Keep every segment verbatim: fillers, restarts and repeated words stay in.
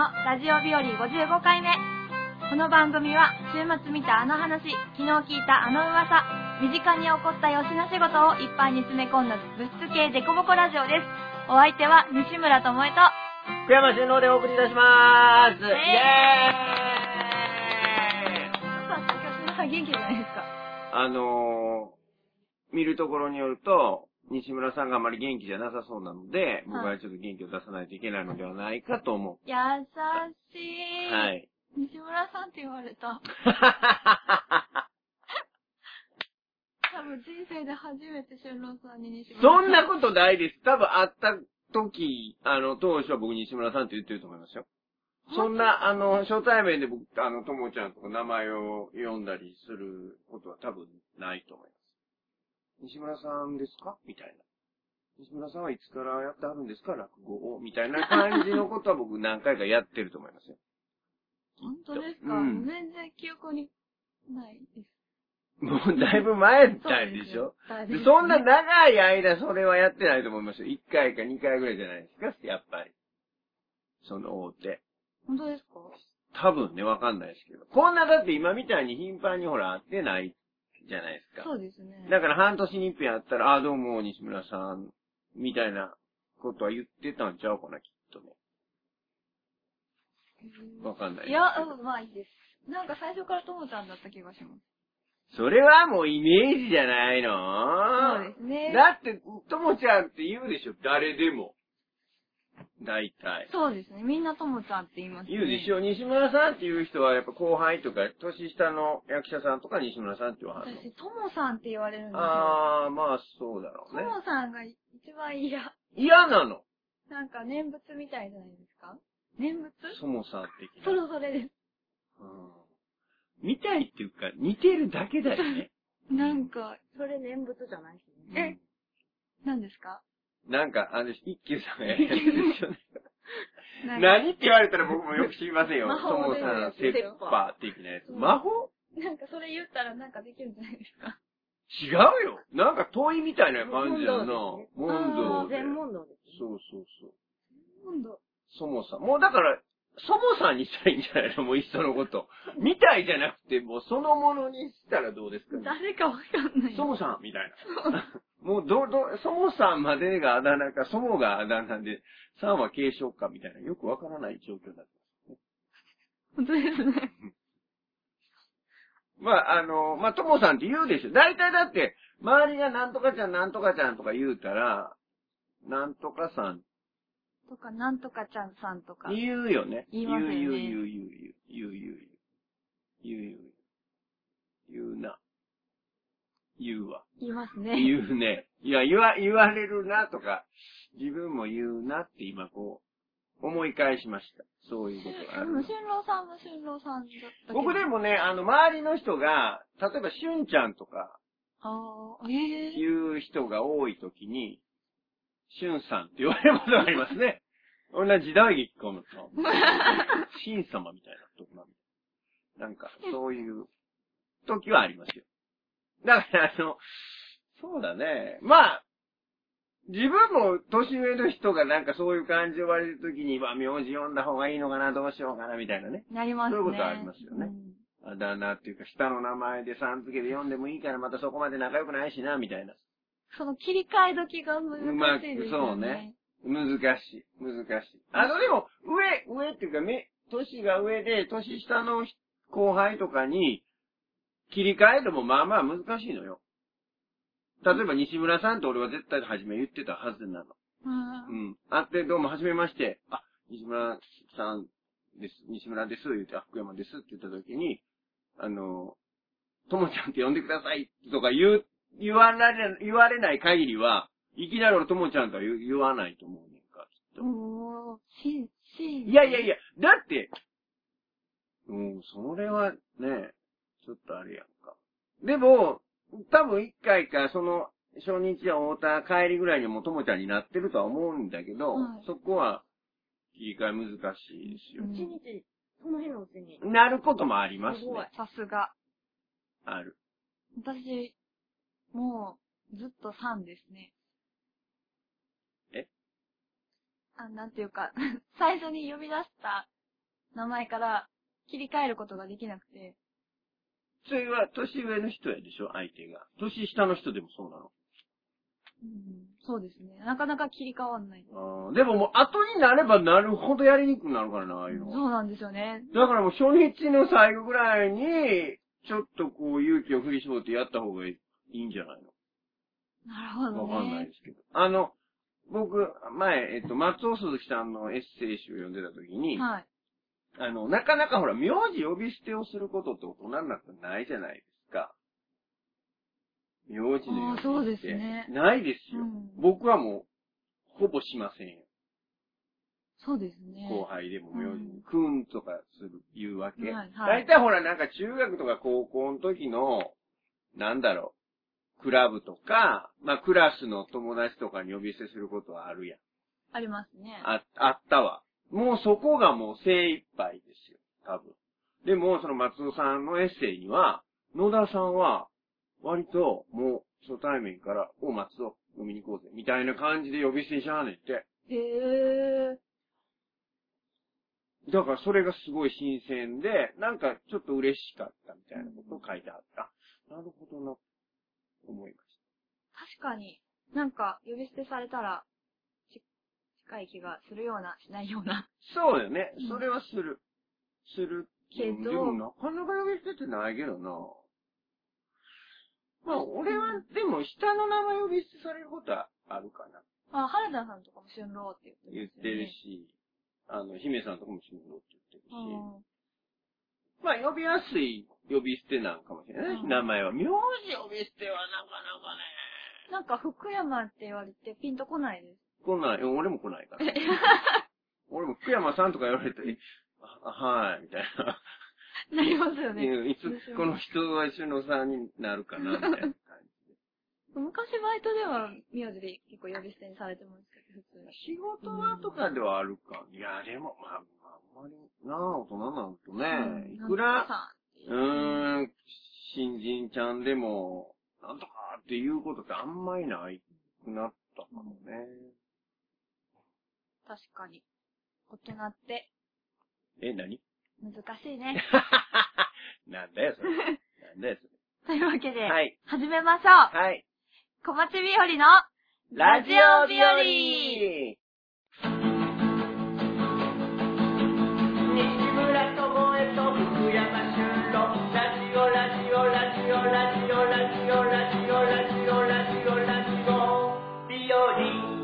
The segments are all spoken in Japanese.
のラジオ日和ごじゅうごかいめ。この番組は週末見たあの話、昨日聞いたあの噂、身近に起こったよしな仕事をいっぱいに詰め込んだ物質系デコボコラジオです。お相手は西村智恵と福山俊郎でお送りいたしまーす。イェーイ。 なんか今日元気じゃないですか。 あのー、見るところによると、西村さんがあまり元気じゃなさそうなので、僕はちょっと元気を出さないといけないのではないかと思う。 優しい。 はい。 西村さんって言われた。多分人生で初めて俊郎さんに西村さん。 そんなことないです。多分会った時、あの、当初は僕西村さんって言ってると思いますよ。そんな、あの、初対面で僕、あの、ともちゃんとか名前を呼んだりすることは多分ないと思います。西村さんですかみたいな。西村さんはいつからやってあるんですか落語をみたいな感じのことは僕何回かやってると思いますよ。 本当ですか、うん、全然記憶にないです。 もうだいぶ前みたいでしょ。そ, でそんな長い間それはやってないと思いますよ。いっかいかにかいぐらいじゃないですかやっぱり。その大手。 本当ですか多分ね、わかんないですけど。こんなだって今みたいに頻繁にほら会ってないじゃないですか。 そうですね。 だから半年に一遍会ったら、あ、どうも西村さん、みたいなことは言ってたんちゃうかな、きっとね。わかんない。 いや、うん、まあいいです。なんか最初からともちゃんだった気がします。 それはもうイメージじゃないの？ そうですね。 だって、ともちゃんって言うでしょ、誰でも。大体。 そうですね。みんなともちゃんって言いますね。 言うでしょ。西村さんっていう人はやっぱ後輩とか、年下の役者さんとか西村さんって言わはるの。 私、ともさんって言われるんですよ。 あー、まあそうだろうね。 ともさんが一番嫌。 嫌なの？ なんか念仏みたいじゃないですか？念仏？ そもさん的な。 そろそれです。 うん。見たいっていうか、似てるだけだよね。 なんか、それ念仏じゃないですね。え、何ですか？ なんか、あの、一休さんがやるやつですよね。何って言われたら僕もよく知りませんよ。 魔法でそもさん、セッパー的なやつ。魔法？ なんかそれ言ったらなんかできるんじゃないですか？ 違うよ。なんか問いみたいな感じだな。問答で。 全問答です。 そうそうそう。 問答。 そもさん。もうだから、そもさんにしたらいいんじゃないのもういっそのこと。みたいじゃなくて、もうそのものにしたらどうですか、ね、 誰かわかんない。 そもさんみたいな。もうど、ど、そもさんまでがあだ名か、そもがあだ名で、さんは継承かみたいな、よくわからない状況になってますね。 本当ですね。 まあ、あの、まあ、ともさんって言うでしょ。大体だって、周りがなんとかちゃん、なんとかちゃんとか言うたら、なんとかさん。 とか、なんとかちゃんさんとか。 言うよね。 言いますよね。 言う、言う、言う、言う、言う、言う、言う、言う、言う、言うな。言うわ。 言いますね。 言うね。いや、言わ、言われるなとか、自分も言うなって今こう、思い返しました。そういうことがある。 俊郎さんも俊郎さんだったけど。 僕でもね、あの、周りの人が、例えば、しゅんちゃんとか、 ああ、ええー。 いう人が多いときに、しゅんさんって言われることがありますね。同じ時代劇かもさ。しん様みたいなとこなんで。なんか、そういう時はありますよ。だから、あの、そうだね。まあ、自分も年上の人がなんかそういう感じで言われるときに、まあ、名字読んだ方がいいのかな、どうしようかな、みたいなね。 なりますね。 そういうことありますよね。うん、あだ名っていうか、下の名前でさん付けで読んでもいいから、またそこまで仲良くないしな、みたいな。 その切り替え時が難しいですよね。まあ、 そうね。難しい。難しい。あの、でも、上、上っていうか、め、年が上で、年下の後輩とかに、切り替えてもまあまあ難しいのよ。例えば西村さんって俺は絶対初め言ってたはずなの。うん。あって、どうも初めまして。あ、西村さんです。西村です。言って、あ、福山ですって言った時に、あの、ともちゃんって呼んでくださいとか言う、言われ、言われない限りは、いきなり俺ともちゃんとは言言わないと思うねんか、きっと。 おー、し、し。 いやいやいや、だって、うん、それはね、ちょっとあれやんか。でも、多分一回か、その、初日や太田帰りぐらいにもともちゃんになってるとは思うんだけど、はい、そこは切り替え難しいですよ。 一日、その日のうちに。 なることもありますね。 すごい、さすが。 ある。 私、もう、ずっとさんですね。 え？ あ、なんていうか、最初に呼び出した名前から切り替えることができなくて。 それは年上の人やでしょ、相手が。年下の人でもそうなの。 うん、そうですね。なかなか切り替わんない。 あでももう後になればなるほどやりにくくなるからな、ああいうのは。 そうなんですよね。 だからもう初日の最後ぐらいに、ちょっとこう勇気を振り絞ってやった方がいいんじゃないの？ なるほどね。 わかんないですけど。あの、僕、前、えっと、松尾鈴木さんのエッセイ集を読んでた時に、 はい。 あの、なかなかほら、名字呼び捨てをすることって大人になったらないじゃないですか。名字の呼び捨て。 あそうですね。 ないですよ。 うん、 僕はもう、ほぼしませんよ。 そうですね。 後輩でも名字に、 うん、 くんとかする、言うわけ。 はいはい、 大体ほら、なんか中学とか高校の時の、なんだろう、クラブとか、まあクラスの友達とかに呼び捨てすることはあるやん。 ありますね。 あ、あったわ。もうそこがもう精一杯ですよ。多分。でも、その松尾さんのエッセイには、野田さんは、割と、もう、初対面から、お、松尾、飲みに行こうぜ。みたいな感じで呼び捨てしはんねんって。 へえ。 だからそれがすごい新鮮で、なんかちょっと嬉しかったみたいなことを書いてあった。なるほどな、思いまし確かに、なんか呼び捨てされたら、近い気がするような、しないような。 そうよね。 うんそれはする。する。 けどうんでもなかなか呼び捨てってないけどな。まあ、俺は、でも、下の名前呼び捨てされることはあるかな。 あ、原田さんとかも春郎って言ってますよね。 言ってるし、あの、姫さんとかも春郎って言ってるし。 うんまあ、呼びやすい呼び捨てなんかもしれない。 うん名前は。名字呼び捨てはなかなかね。 なんか福山って言われてピンとこないです。 来ない。俺も来ないから。俺も福山さんとか言われて、あはい、みたいな。 なりますよね。 いつこの人は一緒のさんになるかな、みたいな感じで。 昔バイトでは名字で結構呼び捨てにされてますけど、普通に。 仕事場とかではあるか。いや、でも、まあ、あんまりなあ、大人になるとね、 うんいくら、 ううーん、新人ちゃんでも、なんとかっていうことってあんまりないくなったかもね。 確かに。大人ってえ、何難しいね。 なんだよ、それ。なんだよ、そというわけで、 はい。 始めましょう。 れ。はい。 小町日和のラジオ日和西村智恵と福山俊郎ラジオラジオラジオラジオラジオラジオラジオラジオラジオ日和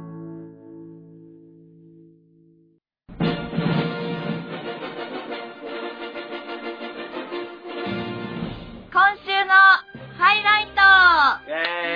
今週のハイライトイェ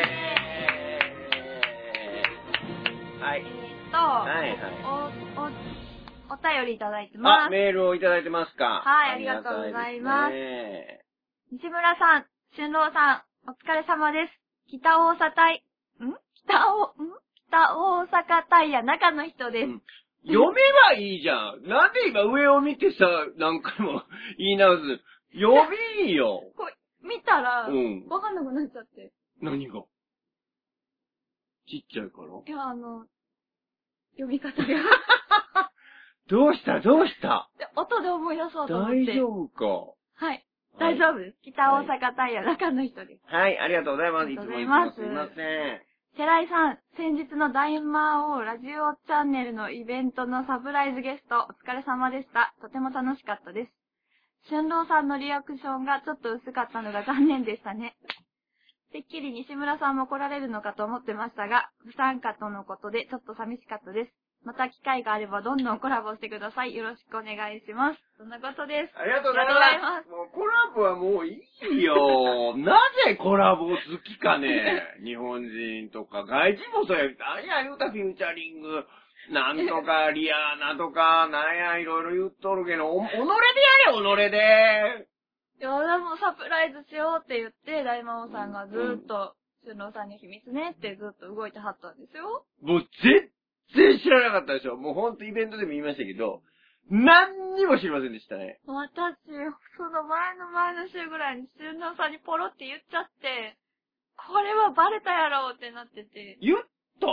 ーイはい。 えーっと、 はいはいお、お、お便りいただいてまあ、 す。 メールをいただいてますかはいありがとうございますありがたいですね西村さん、俊郎さん、お疲れ様です。北大阪タイ、ん北大、ん北大阪タイヤ中の人です。 うん読めばいいじゃん。なんで今上を見てさ、何回も言い直す。読みいよ。 こう、見たら、 うんわかんなくなっちゃって。 何がちっちゃいからいや、あの、読み方が。 どうしたどうしたで音で思い出そうと思って。 大丈夫かはい。大丈夫です。北大阪タイヤ中の人です。 はい、ありがとうございます。 ありがとうごいつもいつざいますもすいません。 寺井さん、先日の大魔王ラジオチャンネルのイベントのサプライズゲスト、お疲れ様でした。とても楽しかったです。春郎さんのリアクションがちょっと薄かったのが残念でしたね。てっきり西村さんも来られるのかと思ってましたが、不参加とのことでちょっと寂しかったです。また機会があればどんどんコラボしてください。よろしくお願いします。そんなことです。 ありがとうございます。もうコラボはもういいよ。なぜコラボ好きかね。日本人とか外人もそうや。何や言うたフューチャリング。なんとかリアーナとか、なんやいろいろ言っとるけど、お、己でやれ、己で。 いや、でもサプライズしようって言って、大魔王さんがずーっと、俊郎さんに秘密ねってずっと動いてはったんですよ。 もう全然知らなかったでしょ。もうほんとイベントでも言いましたけど、何にも知りませんでしたね。 私、その前の前の週ぐらいに俊郎さんにポロって言っちゃって、これはバレたやろうってなってて。 言った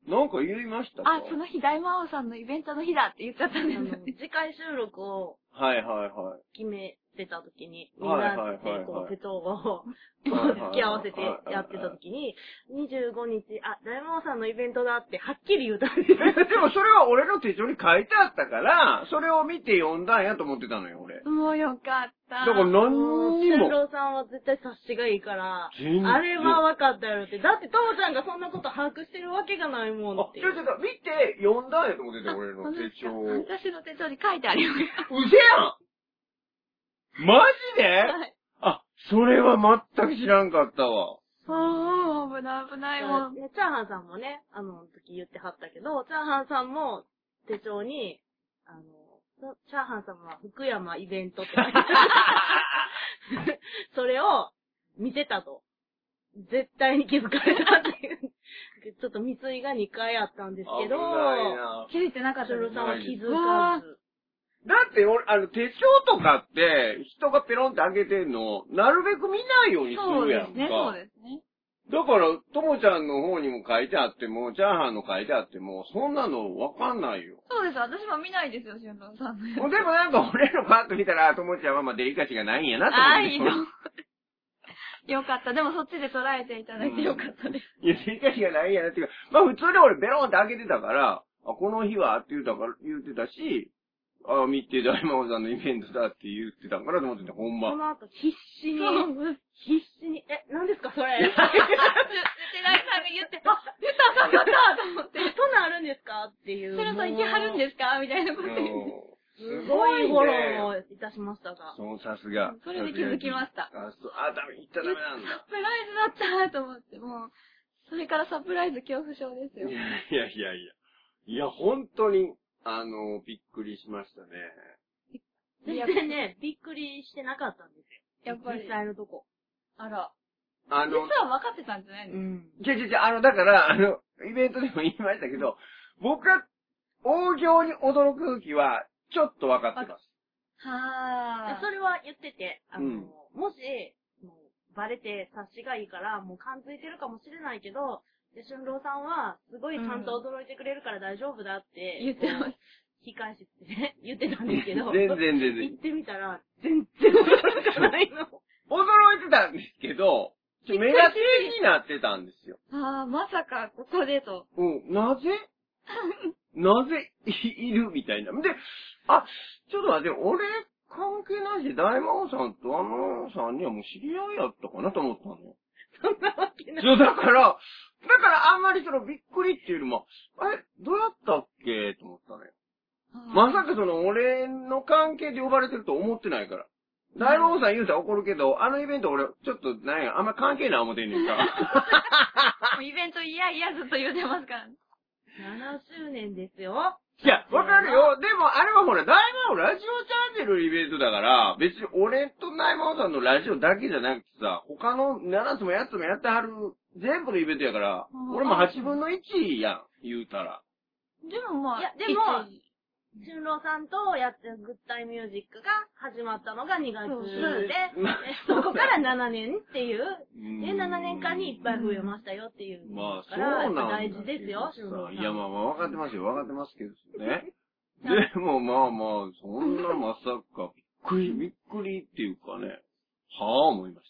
なんか言いましたか？ あ、その日大魔王さんのイベントの日だって言っちゃったんですよね。 次回収録をはいはいはい。 決めてた時に、みんなでこう、手帳を付き合わせてやってた時に、にじゅうごにち、あ、大魔王さんのイベントだってはっきり言うたんですよ。 でもそれは俺の手帳に書いてあったから、それを見て読んだんやと思ってたのよ、俺。 もうよかった。 だから何にも。 俊郎さんは絶対察しがいいから、 全然あれは分かったやろって。だって、ともちゃんがそんなこと把握してるわけがないもんあ、 って。 ちょちょちょ、見て読んだんやと思ってた、俺の手帳を。 私の手帳に書いてあります。 うせやんマジで、 はい。 あ、それは全く知らんかったわ。 ああ、危ない危ないもん。 ね、チャーハンさんもね、あの時言ってはったけど、チャーハンさんも手帳に、あの、チャーハンさんは福山イベントって書いてある。それを見てたと。絶対に気づかれたっていう。ちょっと未遂がにかいあったんですけど、 危ないな。 気づいてなかったシュです。 ルさんは気づかず。 だって俺、あの、手帳とかって、人がペロンって開けてんの、なるべく見ないようにするやんか。 そうですね、そうですね。 だから、ともちゃんの方にも書いてあっても、チャーハンの書いてあっても、そんなのわかんないよ。 そうです、私も見ないですよ、しゅんろうさんのやつ。 でもなんか俺のパッと見たら、ともちゃんはまあデリカシーがないんやなと思って。 ああ、いいの。よかった。でもそっちで捉えていただいてよかったです。 いや、デリカシーがないんやなっていうか、まあ普通に俺ベロンって開けてたから、あ、この日はって言うたから、言ってたし、あ、見て大魔王さんのイベントだって言ってたんかなと思ってた、ほんま。 その後必死に、必死に、え、何ですかそれ。 寺井さんが言って、あ、言った言ったと思って。 そんなんあるんですかっていう。 シュルさん行きはるんですかみたいなこと言って。 すごいフォローをいたしましたが。 そう、さすが。 それで気づきました。 あ、そう、あ、ダメ、言ったらダメなんだ。 サプライズだったと思って、もう、それからサプライズ恐怖症ですよ。 いやいやいやいや。いや、本当に、あの、びっくりしましたね。 全然ね、びっくりしてなかったんですよ。 やっぱり。 実際のとこ。 あら。 あの、 実は分かってたんじゃないの？ うん。 じゃじゃじゃ、あの、だから、あの、イベントでも言いましたけど、僕が、大行に驚く時は、ちょっと分かってます。 はぁー。 それは言ってて、あの、 うん、 もし、もうバレて察しがいいから、もう感づいてるかもしれないけど、で、俊郎さんは、すごいちゃんと驚いてくれるから大丈夫だって、 言ってます。 引き返しってね、言ってたんですけど。 全然全然。 行ってみたら、全然驚かないの。 驚いてたんですけど、ちょ目立ちになってたんですよ。 ああ、まさかここでと。 うん、なぜなぜいるみたいな。で、あ、ちょっと待って、俺関係ないし、大魔王さんとあのさんにはもう知り合いやったかなと思ったのよ。 そんなわけない。 そう、だから、だからあんまりそのびっくりっていうよりも、あれ、どうやったっけと思ったのよ。まさかその俺の関係で呼ばれてると思ってないから。大魔王さん言うたら怒るけど、あのイベント俺、ちょっと、なんや、あんま関係ない思ってんねんか。 もうイベント嫌々ずっと言うてますからね。 ななしゅうねんですよ。 いや、わかるよ。でも、あれはほら、大魔王ラジオチャンネルイベントだから、別に俺と大魔王さんのラジオだけじゃなくてさ、他のななつもやっつもやってはる全部のイベントやから、俺もはちぶんのいちやん、言うたら。 でもまあ、 いや、でも、俊郎さんとやってるグッタイミュージックが始まったのがにがつで、そこからななねんっていう、で、ななねんかんにいっぱい増えましたよっていう。 まあ、そうからなんだ大事ですよ、俊郎さん。 いや、まあまあ、わかってますよ、わかってますけどね。でも、まあまあ、そんなまさか、びっくり、びっくりっていうかね、はぁ、思いました。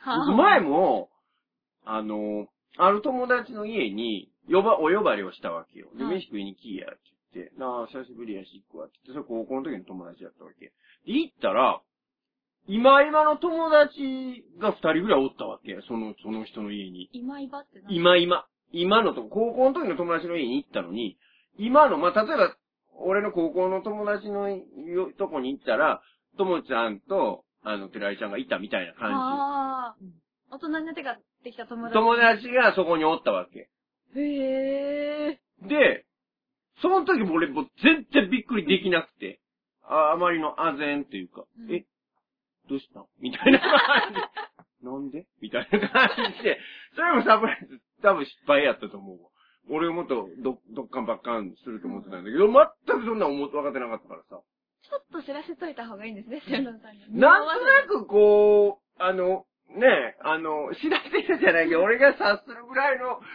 はぁ。 前も、あの、ある友達の家に、呼ば、お呼ばれをしたわけよ。で、飯食いに来いや、って言って、なあ、久しぶりやし、行くわ、って言って、それ高校の時の友達だったわけ。で、行ったら、今今の友達が二人ぐらいおったわけ。その、その人の家に。 今今って何？ 今今。今のと、高校の時の友達の家に行ったのに、今の、まあ、例えば、俺の高校の友達のとこに行ったら、ともちゃんと、あの、寺井ちゃんがいたみたいな感じ。 ああ。大人になってからできた友達。 友達がそこにおったわけ。 へえ。 で、その時も俺もう全然びっくりできなくて、ああまりの唖然っていうか、うん、え、どうしたみたいな感じ。なんでみたいな感じで、それもサプライズ多分失敗やったと思うわ。俺もっとど、どっかんばっかんすると思ってたんだけど、全くそんな思って分かってなかったからさ。 ちょっと知らせといた方がいいんですね、シェロンさんに。 なんとなくこう、あの、ねえ、あの、知らせるじゃないけど、俺が察するぐらいの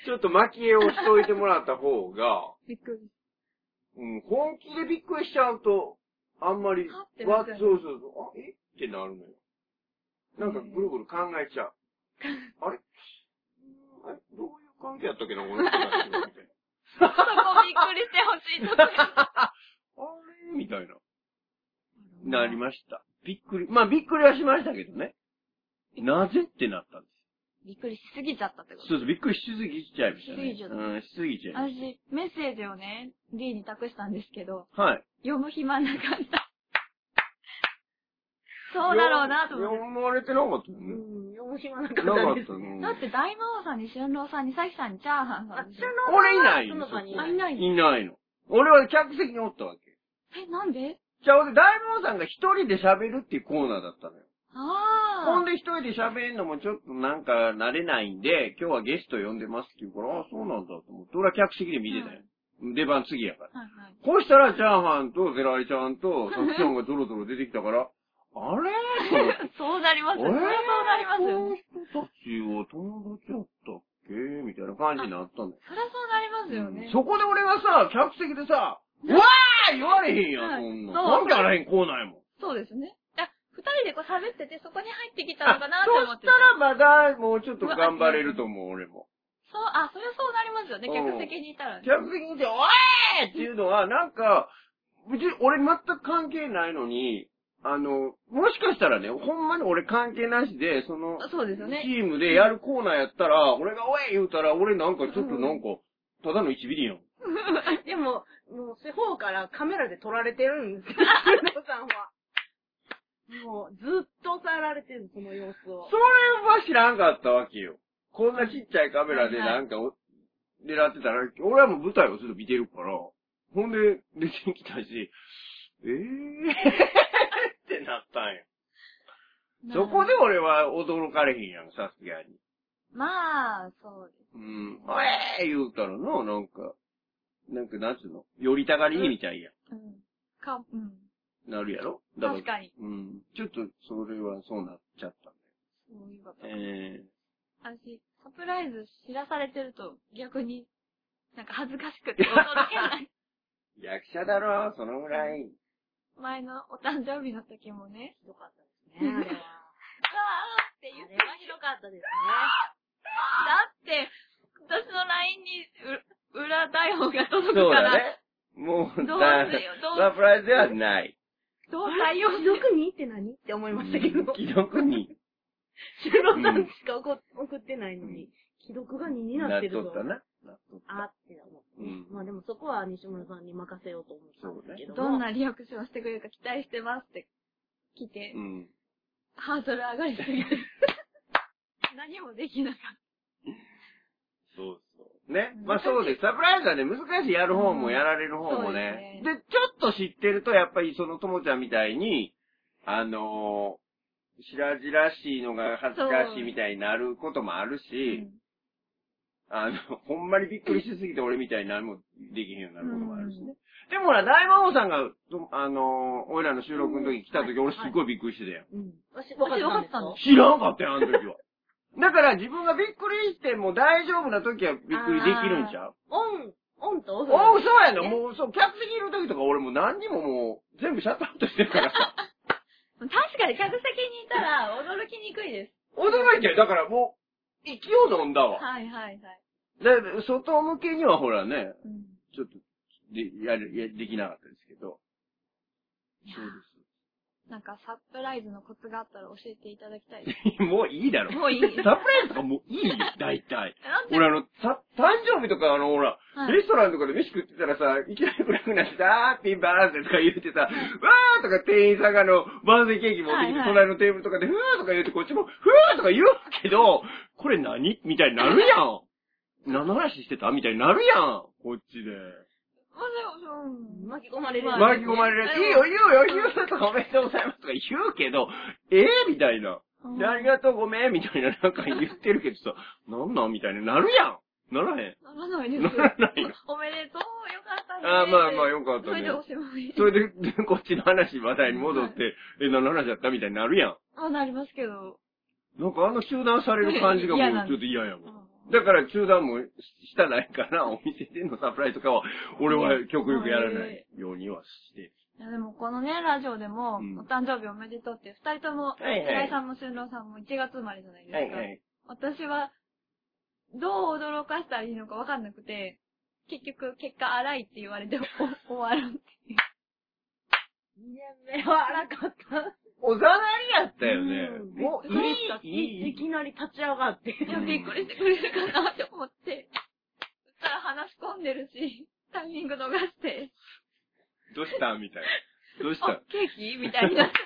ちょっと巻き絵をしといてもらった方が、 びっくり。 うん、本気でびっくりしちゃうと、あんまり、 はってわ、 ますよねそうそうそう、あ、えってなるのよ。なんかぐるぐる考えちゃう。あれあれどういう関係やったっけな、この人たちはみたいな。 そこびっくりしてほしいとこあれみたいな。なりました。びっくり。まあびっくりはしましたけどね。なぜってなったんです。 びっくりしすぎちゃったってこと。 そうそう、びっくりしすぎちゃいましたね。 しすぎちゃった。 うん、しすぎちゃいまし私、メッセージをね、D に託したんですけど、 た。はい。 読む暇なかった。そうだろうなと思って。 読まれてなかったようね。 ん、読む暇なかったなかっです。 たの。 だって大魔王さんに春郎さんにさきさんにチャーハンさあ、 んでしょ。 春郎俺いないその場にあ、いないのいないの。俺は客席におったわけ。 え、なんでじゃあ俺大魔王さんが一人で喋るっていうコーナーだったのよ。 ああ。 ほんで一人で喋るのもちょっとなんか慣れないんで、今日はゲスト呼んでますって言うから、ああ、そうなんだと思って、俺は客席で見てたよ。出番次やから。 はいはい。 こうしたらチャーハンとゼラリちゃんとサクションがドロドロ出てきたから、あれそうなりますよ。それはそうなりますよ。 この人たちは友達やったっけみたいな感じになったんだよ。 そりゃそうなりますよね。 そこで俺がさ、客席でさ、うわー言われへんやん、そんな。 そう関係あらへんコーナーやもん。 そうですね。いや、二人でこう喋ってて、そこに入ってきたのかなって思って。 そしたらまだもうちょっと頑張れると思う、俺も。 そう、あ、そりゃそうなりますよね。客席にいたらね。 客席にいて、おーいっていうのは、なんか、別に俺全く関係ないのに、あの、もしかしたらね、ほんまに俺関係なしで、その、 そうですよね。 チームでやるコーナーやったら、俺がおい言うたら、俺なんかちょっとなんか、ただのいちビリやん。 でも、もう、四方からカメラで撮られてるんですよ、春郎さんは。もう、ずっとさられてる、その様子を。 それは知らんかったわけよ。こんなちっちゃいカメラでなんかを狙ってたら、俺はもう舞台をずっと見てるから、ほんで出てきたし、えぇーってなったんや。そこで俺は驚かれへんやん、さすがに。 まあ、そうです。 うん。おえー言うたらな、なんか、なんかなんつうの寄りたがりみたいや。 うん。か、うん。 なるやろだから確かに。 うん。ちょっと、それはそうなっちゃったんだよ。 そういうこと。 ええ私、サプライズ知らされてると逆に、なんか恥ずかしくて驚けない。 役者だろ、そのぐらい。 前のお誕生日の時もね。 ひどかったですね、あれは。 わーって言ってあれはひどかったですね。 だって、私の ライン にう裏台本が届くそうから。 だね。もう、 どうだしようどうサプライズではない。 どう対応既読にって何って思いましたけど。 既読に春郎さんしか送送ってないのに、既読がににななってっるぞ。 とったな。なっとった。 あって思って、 うんまあでもそこは西村さんに任せようと思ったんですけども。 どんなリアクションしてくれるか期待してますって来て、 うん。 ハードル上がりすぎて。何もできなかっそうそう。ね。 難しいまあそうです。サプライズはね、難しいやる方もやられる方もね。 うんそうで、ちょっと知ってると、やっぱりそのともちゃんみたいに、あのー、白々しいのが恥ずかしいみたいになることもあるた。 し、あの、ほんまにびっくりしすぎて俺みたいに何もできへんようになることもあるしね。でもほら、大魔王さんが、とあのー、俺らの収録の時来た時、 うん俺すっごいびっくりしてたよ。 うん。私、分かったんです知らんかったよ、あの時は。だから自分がびっくりしても大丈夫な時はびっくりできるんちゃうオン、オンとオフ。 おう、そうやな。もう、そう、客席いる時とか俺もう何にももう、全部シャットアウトしてるからさ。 確かに客席にいたら驚きにくいです。 驚いてる。だからもう、息を飲んだわ。 はいはいはい。 で、外向けにはほらね、 うん、 ちょっと、で、やる、や、できなかったですけど。そうです。 なんかサプライズのコツがあったら教えていただきたいです。 もういいだろ。 もういいサプライズとかもういいよ、大体。 なんで俺あの、さ、誕生日とかあの、ほら、 はいレストランとかで飯食ってたらさ、いきなり暗くなってさ、あーピンバーンってとか言ってさ、わーとか店員さんがあの、バースデーケーキ持ってきて、 はいはい隣のテーブルとかで、ふーとか言って、こっちも、ふーとか言うけど、これ何みたいになるやん。何の話してたみたいになるやん。こっちで。 まあでも、うん。 巻き込まれる。 まあ巻き込まれるやつ。いいよ、言うよ、言うよとかおめでとうございますとか言うけど、ええー、みたいな。で、ありがとう、ごめん、みたいな、なんか言ってるけどさ、なんなんみたいになるやん。ならへん。 ならないです。 ならないよ。 おめでとう、よかったね。 ああ、まあまあ、よかったね。 それでおしまい。 それで、でこっちの話、話題に戻って、え、何の話だったみたいになるやん。 あ、なりますけど。 なんかあの中断される感じがも嫌なうちょっと嫌やもん。 あだから中断もしたないから、お店でのサプライズとかは、俺は極力やらないようにはして。 いやでもこのね、ラジオでも、うん、お誕生日おめでとうって、二人とも、はいはい、平井さんも俊郎さんもいちがつ生まれじゃないですか。はいはい、私は、どう驚かしたらいいのかわかんなくて、結局、結果荒いって言われて終わるっていう。 にねんめは荒かった。 おざなりやったよね。 うん、もう、いい、いきなり立ち上がって。 いや、びっくりしてくれるかなって思って。そしたら話し込んでるし、タイミング逃して。 どうしたみたいな。どうしたケーキみたいな。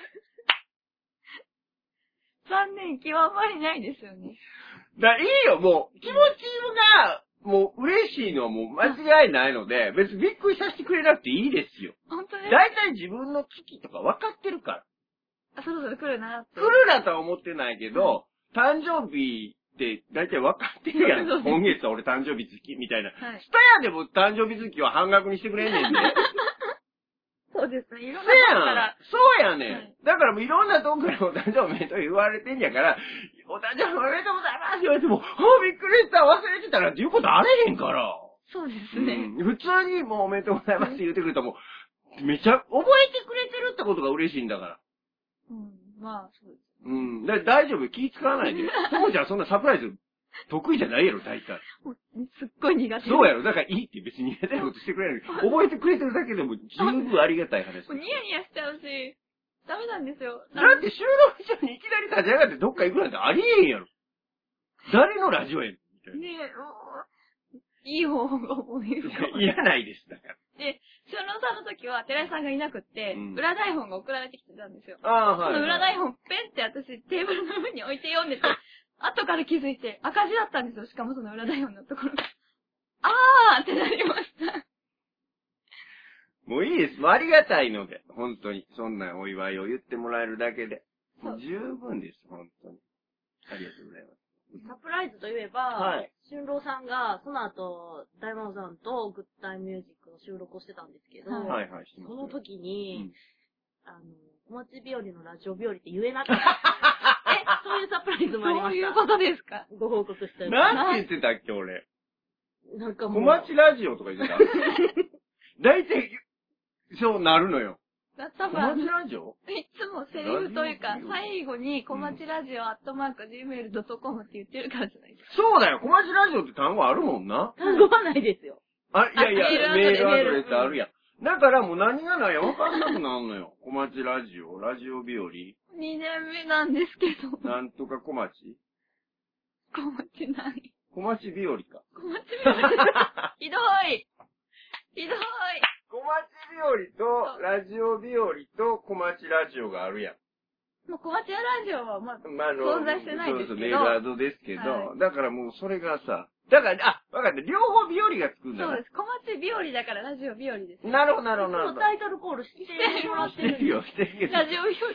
残念極まりないですよね。 だ、いいよ、もう、気持ちが、もう嬉しいのはもう間違いないので、別にびっくりさせてくれなくていいですよ。 本当ね。 だいたい自分の月とか分かってるから。 あ、そろそろ来るなって。 来るなとは思ってないけど、誕生日ってだいたい分かってるやん。今月は俺誕生日月みたいな。はい。スタヤでも誕生日月は半額にしてくれんねんで。 そうですね。いろんなとこから。 そうやねん。はい、だからもういろんなとこからお誕生日おめでとう言われてんやから、お誕生日おめでとうございます言われても、ああ、びっくりした、忘れてたらっていうことあれへんから。 そうですね。 うん、普通にもうおめでとうございますって言ってくれたらもう、めちゃ、覚えてくれてるってことが嬉しいんだから。 うん、まあ、そうです。 うん。だ大丈夫、気使わないで。ともちゃんそんなサプライズ得意じゃないやろ、大体。 すっごい苦手。 そうやろ。だからいいって別に苦手なことしてくれない。覚えてくれてるだけでも十分ありがたい話。 もうニヤニヤしちゃうし、ダメなんですよ。 だって収録中にいきなり立ち上がってどっか行くなんてありえんやろ。誰のラジオやんみたいな。 ねえ、いい方法が思い浮かばない。 いらないです、だから。 で、俊郎さんの時は寺井さんがいなくって、うん、裏台本が送られてきてたんですよ。 ああ、はい、はい。 その裏台本ペンって私テーブルの上に置いて読んでて、後から気づいて赤字だったんですよ。しかもその裏台本のところが。あーってなりました。 もういいです。もうありがたいので、本当に。そんなお祝いを言ってもらえるだけで。もう十分です、本当に。ありがとうございます。 サプライズといえば、はい。俊郎さんが、その後、大魔王さんとグッタイミュージックの収録をしてたんですけど、 はいはい、 その時に、うん、あの、お待ち日和のラジオ日和って言えなかった。え、そういうサプライズもありました。 そういうことですか？ ご報告したよ。 なんて言ってたっけ、俺。 なんかもう。 小町ラジオとか言ってた。大体、そうなるのよ。 だった小町ラジオいつもセリフというか、最後に小町ラジオアットマーク ジーメールドットコム って言ってるからじゃないですか。 そうだよ、小町ラジオって単語あるもんな。 単語はないですよ。 あ、いやいや、メールアドレスあるやん。だからもう何がないや分かんなくなるのよ。小町ラジオ、ラジオ日和。 にねんめなんですけど。 なんとか小町小町ない。 小町日和か。 小町日和。ひどい。ひどい。 小町日和と、ラジオ日和と小町ラジオがあるやん。 もう小町ラジオはまあ、まあ、存在してないですけど。そうそう、 メールアドですけど、はい、だからもうそれがさ、だから、あ、わかった。両方日和がつくんだそうです。小町日和だからラジオ日和です。 なるほど、なるほど、なるほど。 タイトルコールしてもらってる。 してるよ、してるけど。 ラジオ日和って。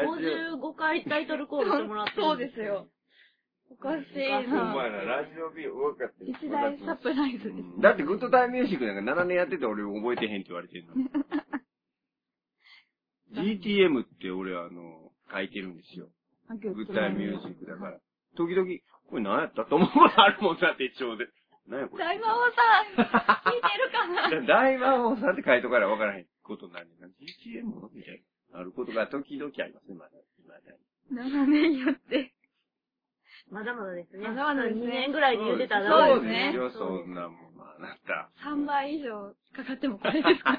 ごじゅうごかいタイトルコールしてもらってる。 そうですよ。おかしいな。 お前ら、ラジオ日和、分かってる。 一大サプライズです、ね。 だって、グッドタイムミュージックなんかななねんやってて俺覚えてへんって言われてるの。ジーティーエム って俺あの、書いてるんですよ。グッドタイムミュージックだから。時々、これ何やったと思うことあるもんだって一応で。何やこれ。 大魔王さん、聞いてるかな大魔王さんって書いとから分からへんことになるんだ。ジーティーエム みたいな。あることが時々ありますね、まだ。まだ。 ななねんやって。 まだまだですね。 まだまだですね。 にねんぐらいで言ってたら。 そうですね。そんなもん、まあ、なった。 さんばい以上かかってもこれですか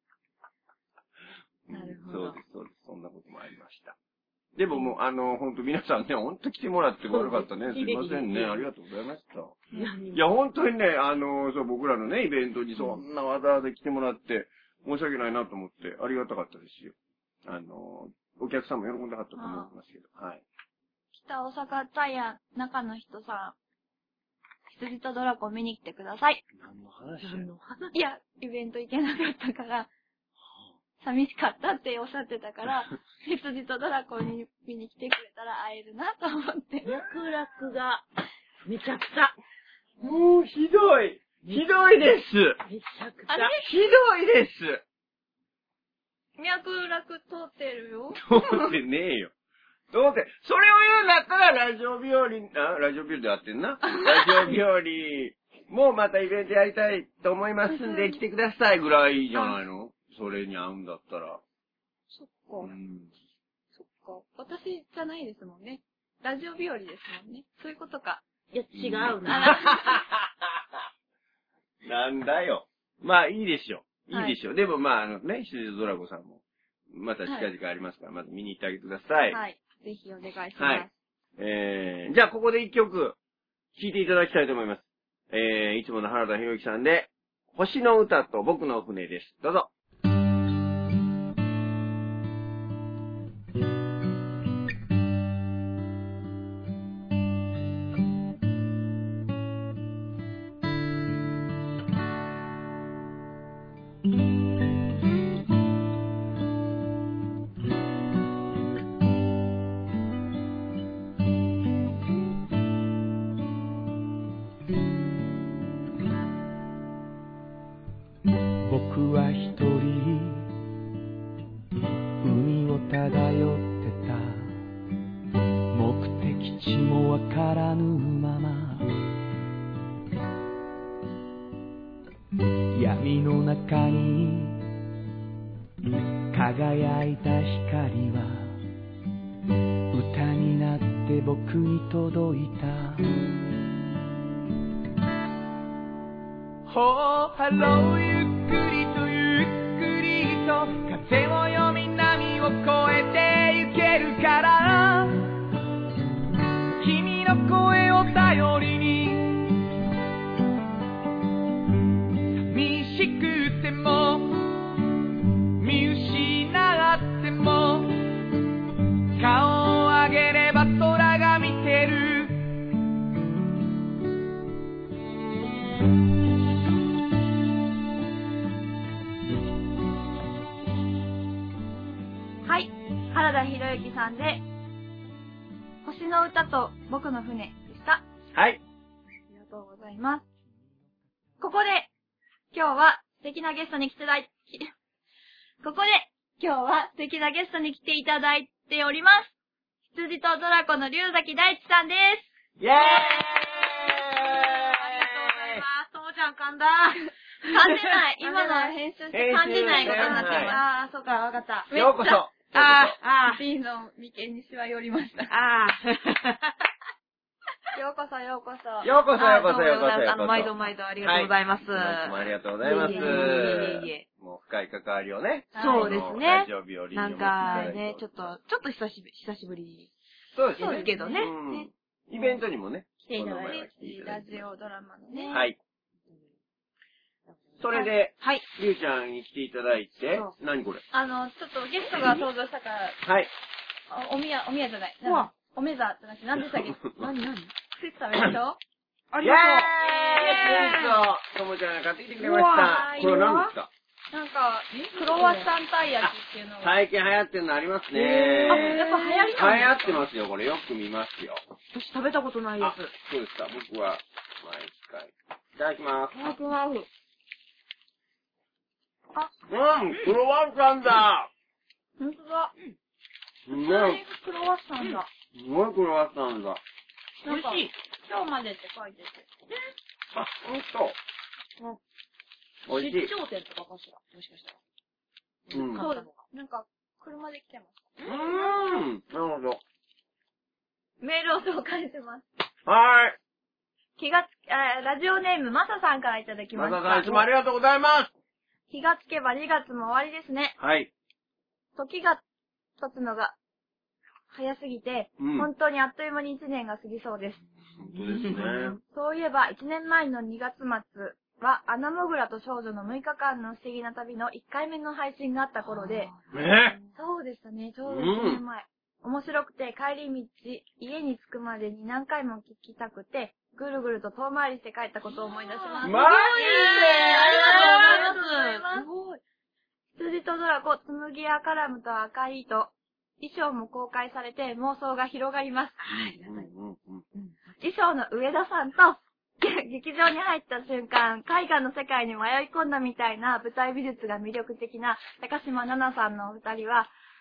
なるほど。 そうです、そうです。そんなこともありました。でももう、あの、ほんと皆さんね、ほんと来てもらって悪かったね。すいませんね。ありがとうございました。いや、ほんとにね、あの、そう、僕らのね、イベントにそんなわざわざ来てもらって、申し訳ないなと思って、ありがたかったですよ。あの、お客さんも喜んではったと思いますけど。はい。 北大阪タイヤ中の人さん、羊とドラコン見に来てください。 何の話何の話いや、イベント行けなかったから、寂しかったっておっしゃってたから、羊とドラコンに見に来てくれたら会えるなと思って。 脈絡が、めちゃくちゃ。 もう、ひどい。ひどいです。 めちゃくちゃ。 ひどいです。 脈絡通ってるよ。 通ってねえよ。 どうせ、それを言うんだったら、ラジオ日和、あ、ラジオ日和でやってんな。ラジオ日和もまたイベントやりたいと思いますんで、来てくださいぐらいじゃないの？それに合うんだったら。 そっか。 うん、 そっか。私じゃないですもんね。ラジオ日和ですもんね。そういうことか。 いや、違うな。 なんだよ。まあ、いいでしょう。いいでしょう。 はい、 でもまあ、あのね、シズドラゴさんも、また近々ありますから、はい、まず見に行ってあげてください。 はい。ぜひお願いします。 はい。えー、じゃあここで一曲、聴いていただきたいと思います。えー、いつもの原田博之さんで、星の歌と僕の船です。どうぞ。 僕は一人海を漂ってた。目的地もわからぬまま闇の中に輝いた光は歌になって僕に届いた。Oh, hello, ゆっくりとゆっくりと風もよみ波を越えてゆけるから君の声を頼りに寂しくても見失っても顔を上げれば空が見てる。 原田博之さんで、星の歌と僕の船でした。 はい。 ありがとうございます。ここで、今日は素敵なゲストに来ていただい、ここで、今日は素敵なゲストに来ていただいております。羊とドラコの龍崎大地さんです。 イェーイ、ありがとうございます。ともちゃん噛んだ。 噛んでない。今の編集して噛んでないことになってます。あー、そうか、わかった。 ようこそ。 ああ、ああ、B の眉間にしわ寄りました。ああ。ようこそ、ようこそ。 ようこそ、ようこそ、ようこそ。 あの、毎度毎度ありがとうございます。 はい、もありがとうございます。いえいえいえいえ。もう深い関わりをね。 そうですね。 ラジオ日和になんかね、ちょっと、ちょっと久しぶり、久しぶり。 そうですね。 そうですけどね。 イベントにもね。 来ていただいて、ラジオドラマのね。 はい。それで、 はい。 りゅうちゃんに来ていただいて、何これ？ あの、ちょっとゲストが登場したから、 はい。 おみや、おみやじゃない。おめざってなって、何でしたっけ？何何？スイーツ食べましょう？ ありがとう。 イェーイ！スイーツを、ともちゃんが買ってきてくれました。これ何ですか？ なんか、クロワッサンたい焼きっていうのが。 最近流行ってるのありますね。 あ、やっぱ流行りなんですか？流行ってますよ、これ。よく見ますよ。 私食べたことないです。 そうですか。僕は、毎回。いただきます。 いただきます。 あ、うん、クロワッサンだ。 ほんとだ。 うん。 クロワッサンだ。 すごいクロワッサンだ。 美味しい。今日までって書いてて。 あ、ほんと。美味しい。 出張店とかかしら、もしかしたら。 うん。 そうです。なんか、車で来てます。 うーん。なるほど。 メールを紹介します。 はーい。 気がつ、えー、ラジオネームまささんからいただきました。 まささんいつもありがとうございます。 気がつけばにがつも終わりですね。 はい。 時が経つのが早すぎて、うん、本当にあっという間にいちねんが過ぎそうです。 本当ですね。 そういえばいちねんまえのにがつ末は、アナモグラと少女のむいかかんの不思議な旅のいっかいめの配信があった頃で、 えそうでしたね、ちょうどいちねんまえ。うん、面白くて帰り道、家に着くまでに何回も聞きたくて、ぐるぐると遠回りして帰ったことを思い出します。 マジでありがとうございます。すごい。羊とドラコ、紬やカラムと赤い糸、衣装も公開されて妄想が広がります。はい、うんうんうん、衣装の上田さんと、劇場に入った瞬間、絵画の世界に迷い込んだみたいな舞台美術が魅力的な高島奈々さんのお二人は、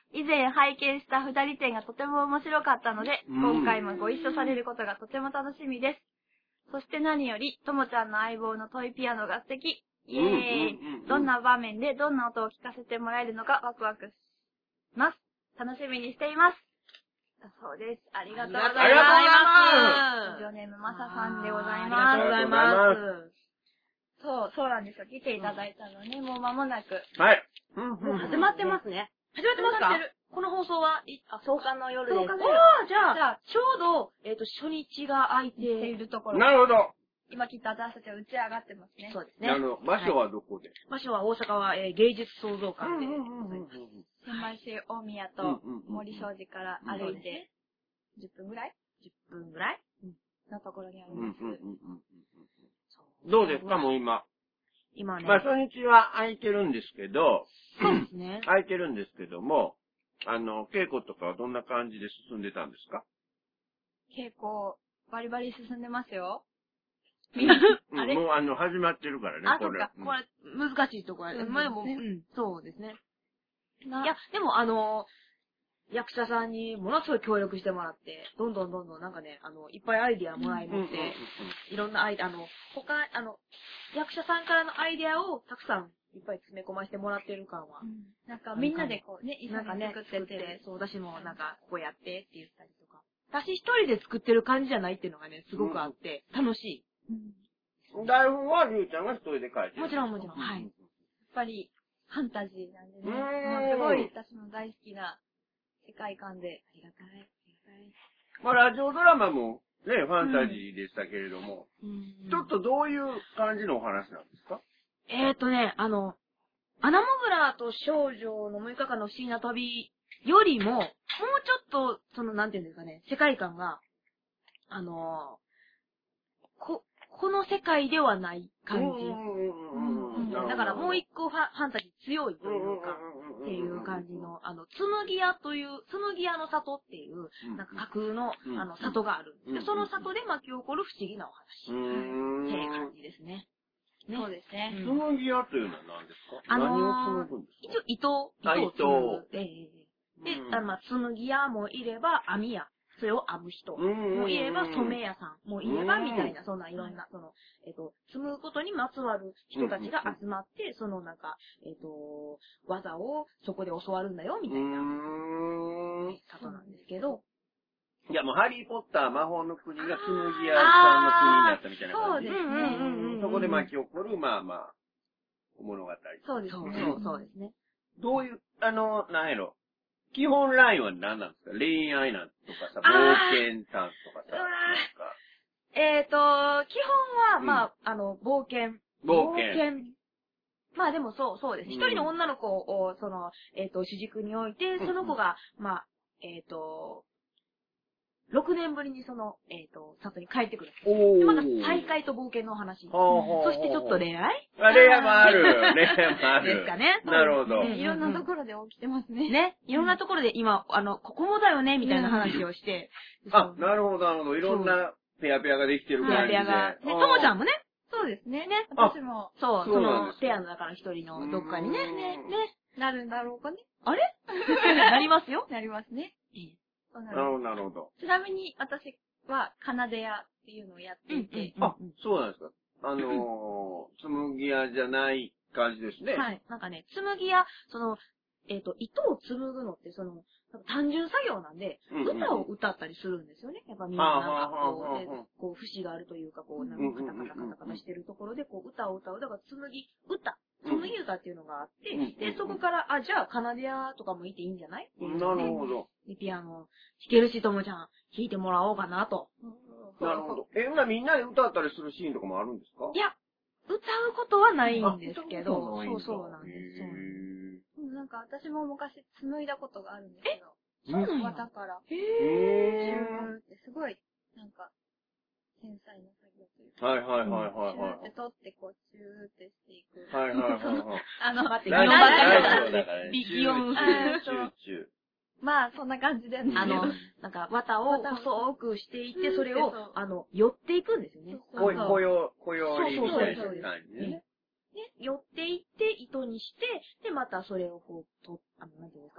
以前拝見した二人展がとても面白かったので、 うん今回もご一緒されることがとても楽しみです。そして何より、ともちゃんの相棒のトイピアノが素敵。イエーイ、 うんうんうんうん。 どんな場面でどんな音を聞かせてもらえるのかワクワクします。楽しみにしています。だそうです。ありがとうございます。 ありがとうございます。 ラジオネームまささんでございあます。 りがとうございます。 そう、そうなんですよ。来ていただいたのね、もう間もなく。 はい。 もう始まってますね。始まってますか？ 始まってる。 この放送は、いあ、そうかの夜です。 そうかの夜おー、じゃあ、 じゃあちょうど、えっと、初日が空いてっているところ。 なるほど。 今きっと私たちは打ち上がってますね。 そうですね。 なるほど。場所はどこで？ 場所は大阪は、えー芸術創造館で。 千枚市大宮とうんうんうん森庄司から歩いてじゅっぷんぐらいじゅっぷんぐらいのところにありうんうんます。 うんうん。どうですか、もう今。 今ね。 まあ、初日は空いてるんですけど、 そうですね。 空いてるんですけども、あの、稽古とかはどんな感じで進んでたんですか？ 稽古、バリバリ進んでますよ。 うんあれもうあの、始まってるからね、 あ、 これ。 そっか。 うんこれ、難しいところで。 うんまあでも、うねん、そうですね。 ないや、でもあの、役者さんにものすごい協力してもらって、どんどんどんどんなんかね、あの、いっぱいアイディアもらいうんうんうん持って、いろんなアイディア、あの、他、あの、役者さんからのアイディアをたくさんいっぱい詰め込ませてもらってる感はう、んなんかみんなでこうね、一緒なんかね、 に作って作ってて、、 そう、私もなんか、ここやってって言ったりとか。私一人で作ってる感じじゃないっていうのがね、すごくあって、楽しうん台本はりゅうちゃんが一人で書いてい。 る。 もちろんもちろん。はい。 やっぱりファンタジーなんでね、 うーんもうすごい私の大好きな世界観で、 ありがたい。ありがたい。 まあ、ラジオドラマもね、ファンタジーでしたけれども、 うんちょっとどういう感じのお話なんですか？ えーとね、あの、アナモグラと少女のむいかかんの不思議な旅よりも、もうちょっと、その、なんていうんですかね、世界観が、あのこ、この世界ではない感じ。 うんうんうんうんだからもう一個ファファンタジー強いというか、 っっていう感じの、あの、紬屋という、紬屋の里っていう、なんか架空の、あの、里があるんです。で、その里で巻き起こる不思議なお話。っていう感じですね。ねそうですね。 うん紬屋というのは何ですか？ あのー何を紡ぐんですか？ 一応、糸、 あ糸を紡ぐ。 糸ええで、 うんあまあ、紬屋もいれば、網屋。それを編む人。もいれば、染め屋さんもいれば、みたいな、そんないろんな、その、えっと、紡ぐことにまつわる人たちが集まって、そのなんか、えっと、技をそこで教わるんだよ、みたいな、 うーん。 里なんですけど。 いや、もう、ハリー・ポッター魔法の国が紬屋さんの国になったみたいな感じ。 そうですねうんそこで巻き起こる、まあまあ、物語。 そうですね。 そうそう、そうですね。 どういう、あの、なんやろ。基本ラインは何なんですか？恋愛なんとかさ、冒あー険探とかさ、 うわーなんか。 えっと、基本は、 うんまあ、あの、冒険。 冒険まあでもそう、そうです。 うん一人の女の子を、その、えっと、主軸に置いて、その子が、まあ、えっと、ろくねんぶりにその、えっと、里に帰ってくる。 おで、また再会と冒険のお話。 ほうほうほうそしてちょっと恋愛あ、恋愛もある。恋愛もある。 ですかね。 なるほど。 うんいろんなところで起きてますね。 ね。いろんなところで今、あの、ここもだよね、みたいな話をして。 あ、なるほど、なるほど。いろんなペアペアができてるペア感じで。 ペアが。ね、とあーもちゃんもね。 そうですね。 ねあ私もそう、 そうそなんですかのペアの中の一人のどっかにね、 うんね、ね。 なるんだろうかね。 あれなりますよ。 なりますね。そうななるほど、 るなるほど。 ちなみに私はカナデ屋っていうのをやっていて、 うんあ、そうなんですか。あのー、紬屋じゃない感じですね。 はい。なんかね、紬や、その、えっと、糸を紡ぐのって、その、単純作業なんで、 うんうんうん歌を歌ったりするんですよね。やっぱみんななんかこはあはあはあはあう、でこう、節があるというか、こう、なんかカタカタカタカタしてるところで、こう、歌を歌う。だから、紬、歌、紬歌っていうのがあって、 うんで、そこから、あ、じゃあ、カナディアとかもいていいんじゃないっていうなのでるほど。 で、ピアノ弾けるし、ともちゃん、弾いてもらおうかなと。 なるほど。え、ほなみんなで歌ったりするシーンとかもあるんですか？ いや、歌うことはないんですけあど、 歌うことはないんだそうそうなんです。そうなんですへうんなんか私も昔紡いだことがあるんですけど、 そうなんや綿から、 ーシへューってすごい、なんか、繊細な作業というか、 ー。はいはいはいはいシューってはい。 取ってこう、シューってしていく。 はいはいはいはい。 あの、 待って、 ラジオ擬音ばっかりだラジオだからね。 擬音あーそうチューチュー。 まあ、そんな感じで、ね、 あの、なんか、綿を綿を細くしていって、 うんそれをそう、 あの、寄っていくんですよね。 そうこい、こよ、こよりみたいなそうそうそう感じね。 ね、寄っていって、糸にして、で、またそれをこう、と、あの、なんていうんです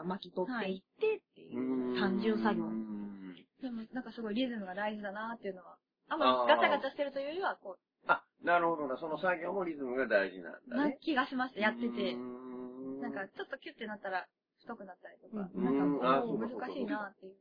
か巻き取っていってっていう単純作業。 でもなんかすごいリズムが大事だなっていうのは、あんまガチャガチャしてるというよりは、こう。 あ、なるほどな。その作業もリズムが大事なんだね。 な気がしました、やってて。なんかちょっとキュッてなったら太くなったりとか、 うんなんかこううん難しいなっていう。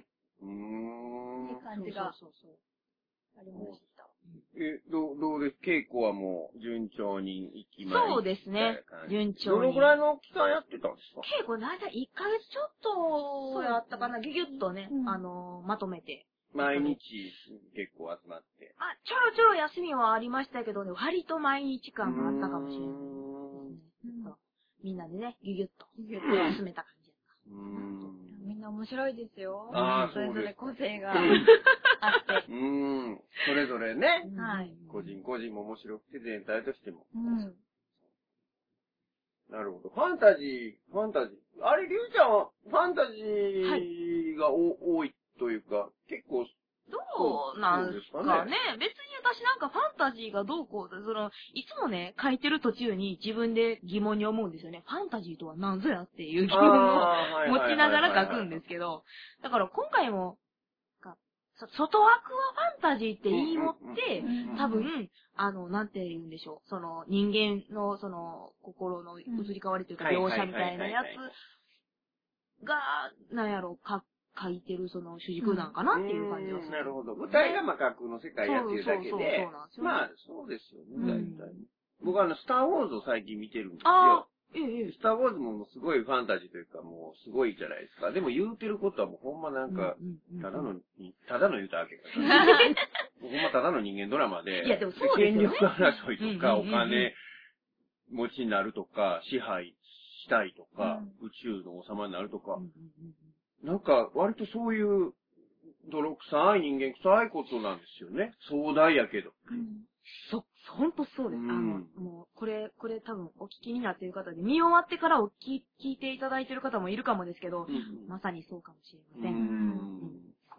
うーん。 いい感じがそうそうそうありました。 え、どう、どうです？稽古はもう順調に行きました。 そうですね。順調に。 どのぐらいの期間やってたんですか？ 稽古だいたいいっかげつちょっとやったかな。ギュギュッとね、 うん、 あの、まとめて。 毎日結構集まって。 あ、ちょろちょろ休みはありましたけどね、割と毎日感があったかもしれないですね。みんなでね、ギュギュッと、ギュギュッと進めた感じだった。 うーん。 みんな面白いですよ。 ああ、 それぞれ個性がああって。 うーん。それぞれね。 はい。 個人個人も面白くて全体としても。 うん。 なるほど。ファンタジー、ファンタジー。あれ、りゅうちゃんはファンタジーがお、多いというか、結構、 どうなんですかね。別に私なんかファンタジーがどうこうで、その、いつもね、書いてる途中に自分で疑問に思うんですよね。ファンタジーとは何ぞやっていう疑問を持ちながら書くんですけど、だから今回も、外枠はファンタジーって言い持って、多分、あの、なんて言うんでしょう。その、人間の、その、心の移り変わりというか、描写みたいなやつが、なんやろ、か、書いてるその主軸なんかなっていう感じはする。 なるほど。舞台がまあ架空の世界やってるだけで、まあ、そうですよね、大体。僕はあの、スターウォーズを最近見てるんですよ。ええ、スターウォーズもすごいファンタジーというかもうすごいじゃないですか。でも言うてることはもうほんまなんか、ただの、ただの言うたわけかな。ほんまただの人間ドラマで、 いやでもそうですよね。 権力争いとか、お金持ちになるとか、支配したいとか、宇宙の王様になるとか、なんか割とそういう泥臭い人間臭いことなんですよね。壮大やけど。 そ、ほんとそうです。あの、もう、これ、これ多分お聞きになっている方で、見終わってからお聞聞いていただいている方もいるかもですけど、うん、まさにそうかもしれません。うん、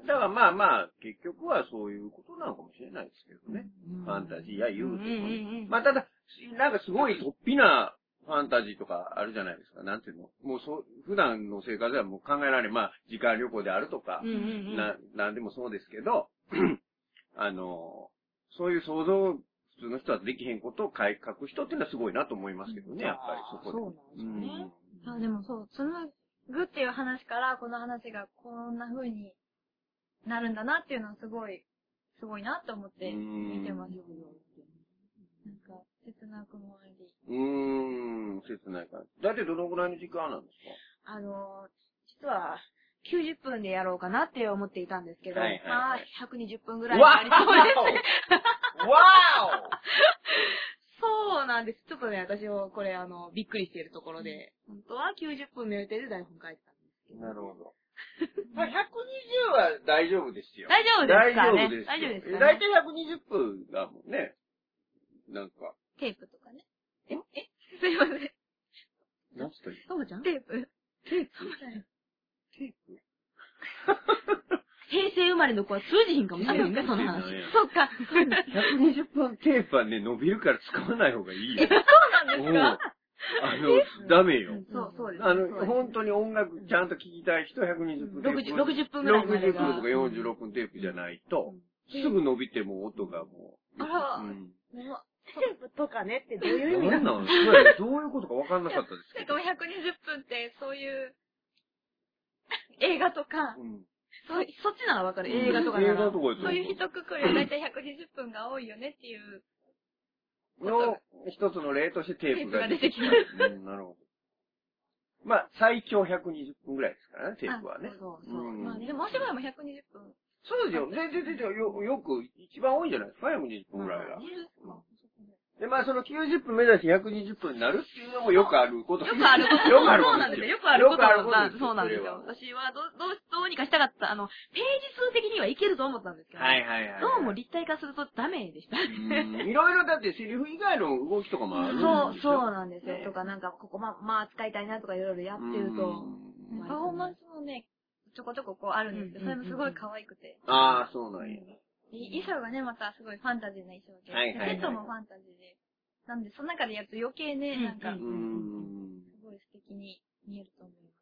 だからまあまあ、結局はそういうことなのかもしれないですけどね。うん、ファンタジーや言うてもね。まあただ、なんかすごい突飛なファンタジーとかあるじゃないですか。なんていうのもうそう、普段の生活ではもう考えられない。まあ、時間旅行であるとか、うんうんうん、な、なんでもそうですけど、あの、そういう想像、普通の人はできへんことを書く人っていうのはすごいなと思いますけどね、やっぱりそこで。 そうなんですよね。 うん、あでもそう、そのグっていう話からこの話がこんな風になるんだなっていうのはすごい、すごいなと思って見てます。なんか、切なくもあり。 うーん、切ない感じ。だいたいどのぐらいの時間なんですか？ あの、実は、きゅうじゅっぷんでやろうかなって思っていたんですけど、はいはいはい、まあ、ひゃくにじゅっぷんぐらいになりそうです。 わーおそうなんです。ちょっとね、私もこれ、あの、びっくりしているところで、本当はきゅうじゅっぷんの予定で台本書いてたんですけど。 なるほど。まあ、ひゃくにじゅうは大丈夫ですよ。 大丈夫ですかね。 大丈夫です。大丈夫ですかね。 だいたいひゃくにじゅっぷんだもんね。なんか。 テープとかね。え、え、すいません。 何つったらいい？ そうじゃん？ テープ。 テープそうだよ。 テープ平成生まれの子は通じひんかもしれないね、その話。 そっか。 ひゃくにじゅっぷんテープはね、伸びるから使わない方がいいよ。 そうなんですか？ あの、ダメよ。 そう、そうです。 あの、本当に音楽ちゃんと聴きたい人はひゃくにじゅっぷんテープ。 ろくじゅっぷんぐらいまでが。 ろくじゅっぷんとかよんじゅうろっぷんテープじゃないと、すぐ伸びても音がもう。 あら、テープとかねってどういう意味なの？どういうことか分かんなかったですけど。 ひゃくにじゅっぷんってそういう映画とか、 そそっちならわかる。映画とかなら。 そういう一括りはだいたいひゃくにじゅっぷんが多いよねっていう。 の一つの例としてテープが出てきた。 うん、なるほど。まあ、最長ひゃくにじゅっぷんぐらいですからね、テープはね。 そうそう。 まあ、でも、もしももひゃくにじゅっぷん。 そうですよ。で、で、で、よ、よく、一番多いんじゃないですか、ひゃくにじゅっぷんぐらいが。で、まあ、そのきゅうじゅっぷん目指してひゃくにじゅっぷんになるっていうのもよくあること。 よくあること。 よくあること。 そうなんですよ。よくあることは、そうなんですよ。私はど、どう、どうにかしたかった。あの、ページ数的にはいけると思ったんですけど。 はいはいはい。 どうも立体化するとダメでした。 いろいろだってセリフ以外の動きとかもあるんですよ。 そう、そうなんですよ。とか、なんか、ここま、まあ、使いたいなとかいろいろやってると。 パフォーマンスもね、ちょこちょここうあるんですけど、それもすごい可愛くて。 ああ、そうなんや。 衣装がね、またすごいファンタジーな衣装で。 はいはい。 セットもファンタジーで。なんで、その中でやると余計ね、なんか、すごい素敵に見えると思います。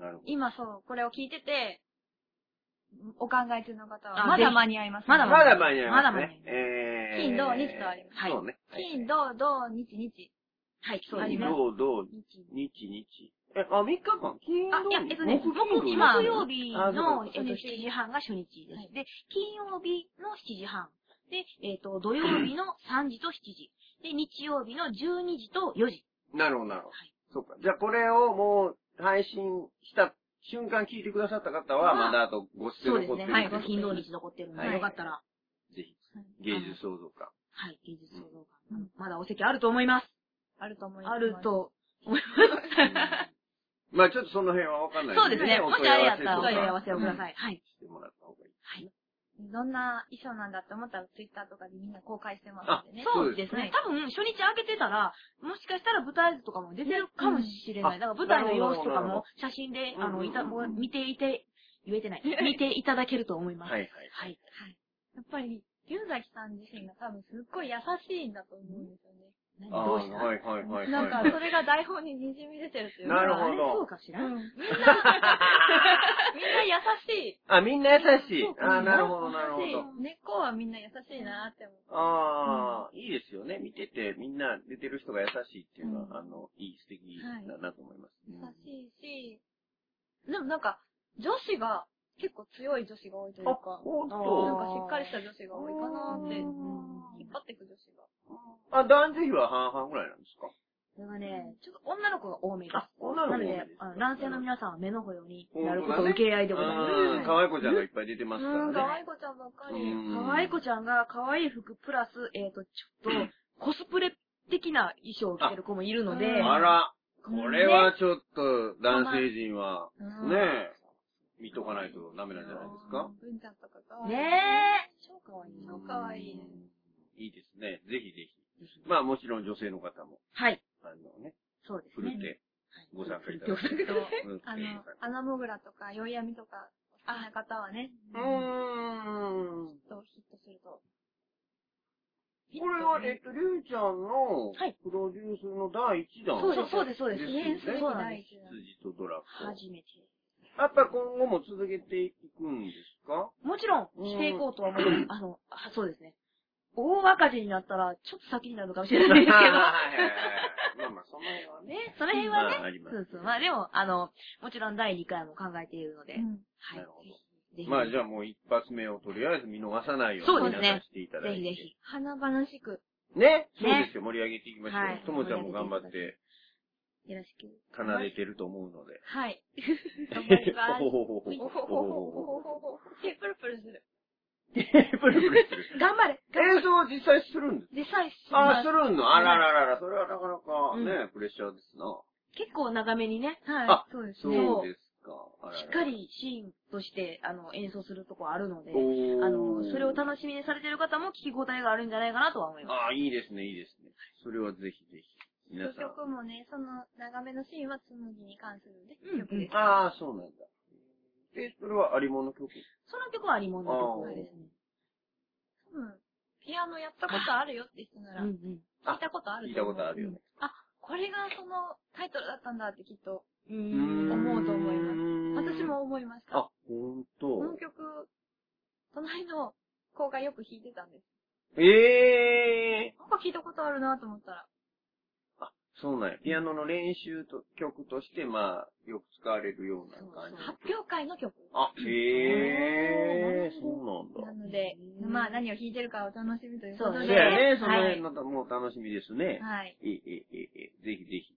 なるほど。 今そう、これを聞いてて、お考え中の方は、 あまだ間に合います、ね。 まだまだ間に合いますね。 まだ間に合います。 えー、 金、土、日とあります。 はい。 そうね。 金、土、土、日、日。 はい、そうあります。 金、土、土、日、日。え、あ、みっかかん金、土、 あ、いや、えっとね、 木、 木、 金、 今、木曜日あそうの、 かえっと、しちじはんが初日です。で、金曜日のしちじはん。で、えっと、土曜日のさんじとしちじ。で、日曜日のじゅうにじとよじ。 なるほど、なるほど。 はい。 そうか。じゃあこれをもう配信した瞬間聞いてくださった方は、まだあとご出演残ってるそうですね。はい。 ということで金土日残ってるので、 はいよかったら。 ぜひ、芸術創造館。 はい、芸術創造館。 うんまだお席あると思います。 あると思います。 あると思います。 まあちょっとその辺はわかんないそうですね。 おもし問い合わせあれやったらおとか問い合わせをください。はい。 してもらった方がいい。 はい。 どんな衣装なんだって思ったらツイッターとかでみんな公開してますんでね。 そうですね。多分、初日開けてたら、もしかしたら舞台図とかも出てるかもしれない。 うんだから舞台の様子とかなるほども写真で、 うんあの、いた、 うんもう見ていて、言えてない。見ていただけると思います。 はいはい。 はい。 はい。やっぱり、龍崎さん自身が多分すっごい優しいんだと思うんですよね。 何ああ、 どうしたはいはいはいはい。 なんか、それが台本に滲み出てるというか。 なるほどあれそうかしら、 うん。みんな、みんな優しい。 あ、みんな優しいそう。かああ、なるほどなるほ優しど。 い根っこはみんな優しいなって思う。 ああ、いいですよね。見てて、みんな出てる人が優しいっていうのは、 うんあの、いい素敵だなと思います。 優しいし、でもなんか、女子が結構強い女子が多いというあ、 か、 ほんなんと。 かしっかりした女子が多いかなって、 うん引っ張っていく女子が。 あ、男女比は半々ぐらいなんですか？ それがね、ちょっと女の子が多めです。 あ、女の子なので多めです、 あの男性の皆さんは目の保養にほんなることとだね受け合いでございます。 うん、可愛い子ちゃんがいっぱい出てますからうん、 ね。 可愛い子ちゃんばっかり。 うん可愛い子ちゃんが可愛い服プラス、えっ、と、ちょっと、コスプレ的な衣装を着てる子もいるので、 うんあら、これはちょっと男性陣は、 うんねえ、見とかないとダメなんじゃないですか？ 文ちゃんとか可愛い。 ねえ、超可愛い。 超可愛い。 いいですね。ぜひぜひ。まあもちろん女性の方も、 はい。 あのね、 そうですね。 ふるってはいご参加いただご参加けるとうんあの、アナモグラとか、宵闇とか、好きな方はね、 うーん。 とヒットすると。 これは、えっと、りゅうちゃんのはいプロデュースの第一弾。 そうです、そうです、そうです。 ですよねねそうなんです。 羊とドラコ。 初めて。 やっぱ今後も続けていくんですか？ もちろん、していこうとは思います。あの、あそうですね。大赤字になったら、ちょっと先になるのかもしれないですけど。 はいはいはいまあまあ、その辺はね。 ね、その辺はね、 まあありますそうそう。まあでも、あの、もちろんだいにかいも考えているので、 うん。 はい。 なるほどぜひぜひ。 まあじゃあもう一発目をとりあえず見逃さないようにそうですね皆さんしていただいて。 ぜひぜひ。 華々しく、 ね、そうねですよ、盛り上げていきましょう。 はいともちゃんも頑張ってよろしく。 奏でてると思うので。 はい。頑張ります。 ほほほほほほほほほほほほ。え、プルプルする。 プルプルする。 頑張れ。 演奏を実際するんです実際しあ、 ますするのあらららら、それはなかなかうんね、プレッシャーですな。 結構長めにね、 はい。 あそうですそね。 うですか。あららしっかりシーンとして、あの、演奏するとこあるので、 おーあの、それを楽しみにされてる方も聞き応えがあるんじゃないかなとは思います。 ああ、いいですね、いいですね。それはぜひぜひ。皆曲さん。 曲もね、その長めのシーンは紬に関するね、 うん曲です。 ああ、そうなんだ。え、それはありもの曲その曲はありものの曲ですね。 うん。ピアノやったことあるよって人なら、 うんうん。 聞いたことある聞いたと思う。 ことあるよね。 あ、これがそのタイトルだったんだってきっと、 ううーん。 ん思うと思います私も思いました。 あ、ほんとこの曲、隣の子がよく弾いてたんです。 ええなんか聞いたことあるなと思ったら。 あ、そうなんや。ピアノの練習と曲として、まあ、よく使われるような感じ。 発表会の曲。 あ、へえ、そうなんだ。 なので、まあ何を弾いてるかお楽しみということそうで。 そうやね、そのはい辺のともう楽しみですね。 はい。 え、え、え、え、ぜひぜひ。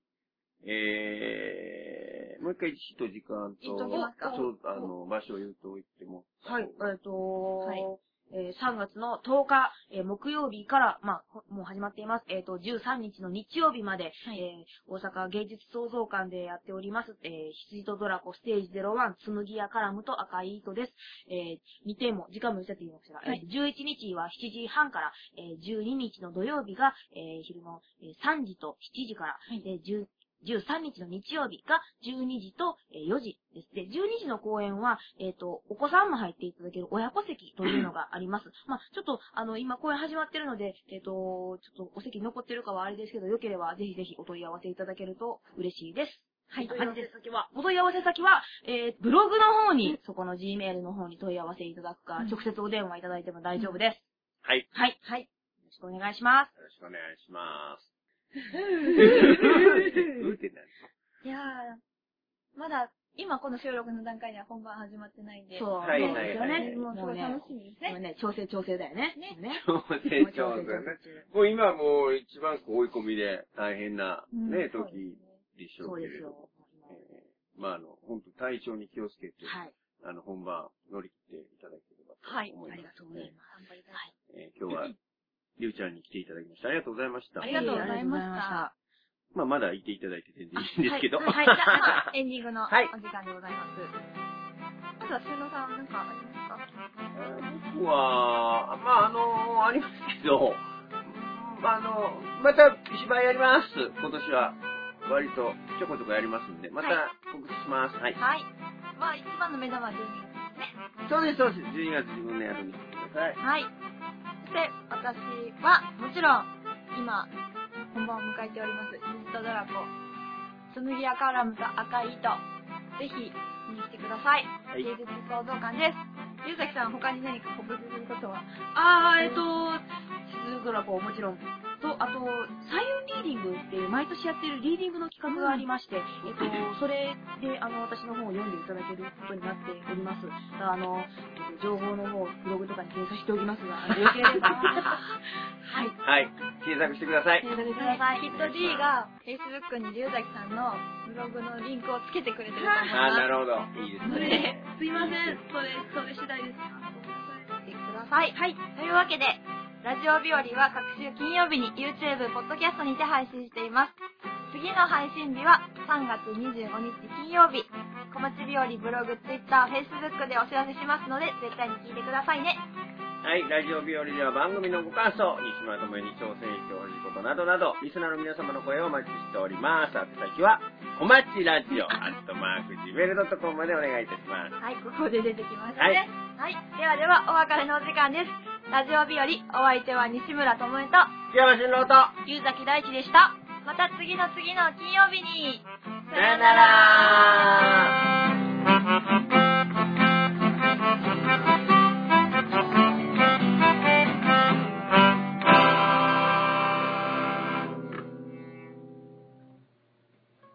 えー、もう一回ちょっと時間と、 言っときますかそう、あの、場所を言うとおいても。 はい、えっと、 はいえーさんがつのとおか、えー木曜日から、まあ、ほもう始まっています。えっ、と、じゅうさんにちの日曜日まで、 はいえー大阪芸術創造館でやっております、えー、羊とドラコステージゼロワン、紬やカラムと赤い糸です。えー、日程も、時間も言っちゃっていいのかしら。 はいえーじゅういちにちはしちじはんから、えーじゅうににちの土曜日が、えー昼のえーさんじとしちじから、 はいえーじゅうじゅうさんにちの日曜日がじゅうにじとえーよじです。で、じゅうにじの公演は、えっ、と、お子さんも入っていただける親子席というのがあります。まあ、ちょっと、あの、今公演始まってるので、えっ、と、ちょっとお席残ってるかはあれですけど、よければぜひぜひお問い合わせいただけると嬉しいです。 はい、お問い合わせ先はお問い合わせ先は、えー、ブログの方に、そこの Gmail の方に問い合わせいただくか、うん、直接お電話いただいても大丈夫です。 はい。 はい。はい。よろしくお願いします。 よろしくお願いします。 いやー、まだ、今この収録の段階では本番始まってないんで。 そう。 はいはいはい。 ですよね。 もうすごい楽しみですね。 もうね、調整調整だよね。 ね。 調整調整ね。もう今もう一番追い込みで大変なね、時でしょうけれど。そうですよ。まああの、本当体調に気をつけて、はい。あの、本番乗り切っていただければと思います。はい。ありがとうございます。頑張りたい。えー、今日は、りゅうちゃんに来ていただきました。ありがとうございました。 ありがとうございました。 まあ、まだいていただいて全然いいんですけど。 はい、はい、じゃあ、エンディングのお時間でございます。まずは、しゅうのさん、なんかありますか？ 僕は、まあ、あの、ありますけど、あの、また芝居やります。今年は。割とちょこちょこやりますんで、また告知します。はい。 はい。まあ、一番の目玉はじゅうにがつですね。 そうです、そうです。じゅうにがつ自分でやるんでください。 はい。そして、私は、もちろん、今、本番を迎えております、虹とドラコ、紬赤ラムと赤い糸、ぜひ見に来てください。はい、芸術創造館です。ゆうざきさん、他に何か告知することは？ あー、えっと、虹とドラコもちろん、と、あと、サイオンリーディングっていう毎年やってるリーディングの企画がありまして、うん、えっと、それで、あの、私の本を読んでいただけることになっております。あの、情報の方、ブログとかに掲載しておりますが、よければ。はい。 はい。検索してください。 検索してください。きっと D が Facebook に龍崎さんのブログのリンクをつけてくれてると思います。 あ、なるほど。いいですね。すいません。それ、それ次第です。 見てください。はい。というわけで、ラジオ日和は各週金曜日に YouTube、ポッドキャストにて配信しています。次の配信日はさんがつにじゅうごにち金曜日。小町日和ブログ、Twitter、Facebook でお知らせしますので、絶対に聞いてくださいね。 はい、ラジオ日和では番組のご感想、西村智恵に挑戦してほしいことなどなど、リスナーの皆様の声をお待ちしております。宛先は、小町ラジオ、アットマーク、ジメールドットコム までお願いいたします。 はい、ここで出てきましたね。はい。はい、ではでは、お別れのお時間です。ラジオ日和、お相手は西村智恵と、 木山新郎と、 ゆうざき大地でした。また次の次の金曜日に、 さよなら。